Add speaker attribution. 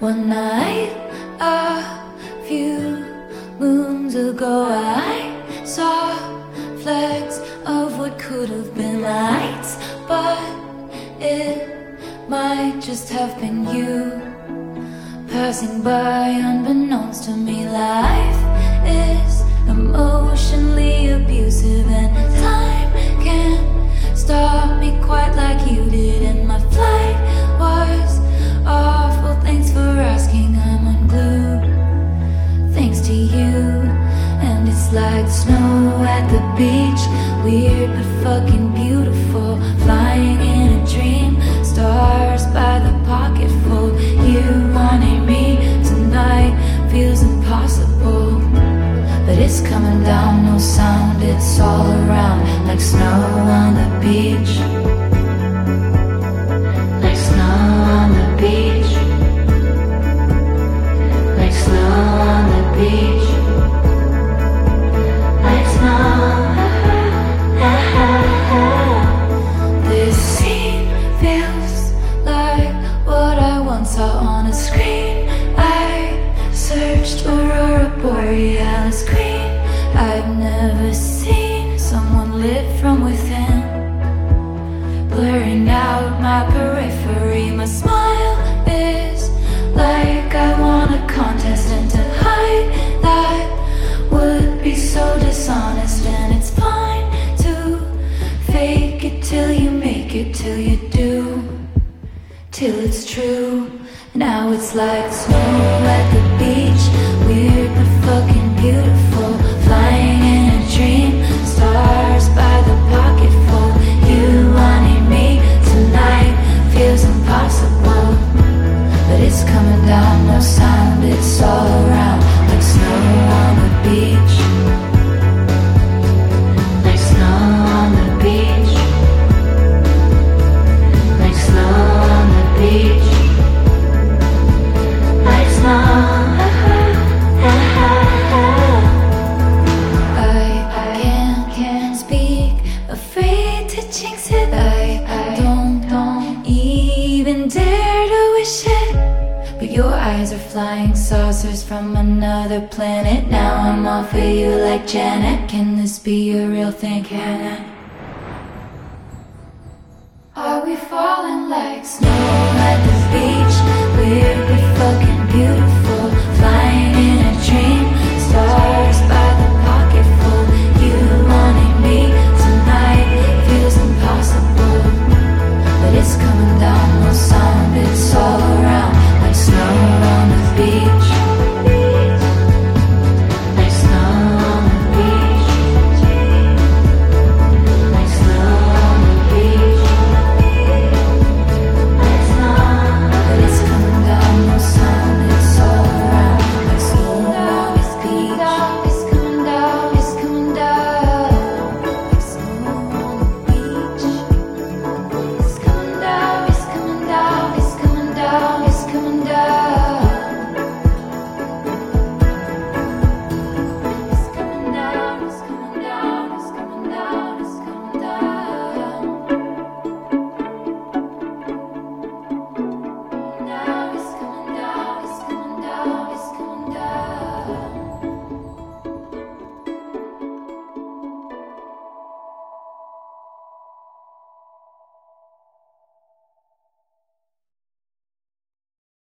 Speaker 1: One night, a few moons ago, I saw flecks of what could have been lights, but it might just have been you passing by unbeknownst to me. Life is emotionally abusive, and time can't stop me quite like you did. And my flight was awful, thanks for asking. I'm unglued thanks to you. And it's like snow at the beach, weird but fucking beautiful, flying in a dream, stars by the pocketful. You wanting me tonight feels impossible, but it's coming down, no sound, it's all around, like snow on the beach, like snow on the beach, like snow on the beach, like snow. This scene feels like what I once saw on a screen. I searched Aurora Borealis green. I've never seen someone lit from within, blurring out my periphery. My smile is like I won a contest, and to hide that would be so dishonest. And it's fine to fake it till you make it, till you do, till it's true. Now it's like snow at the beach, weird but fucking beautiful, flying in a dream, stars by the pocketful. You wanting me tonight feels impossible, but it's coming down, no sound, it's all around, like snow on the beach, like snow on the beach, like snow on the beach, like snow. I can't speak, afraid to jinx it. I don't even dare to wish it, but your eyes are flying saucers from another planet. Now I'm all for you like Janet. Can this be a real thing, can it? Are we falling like snow at the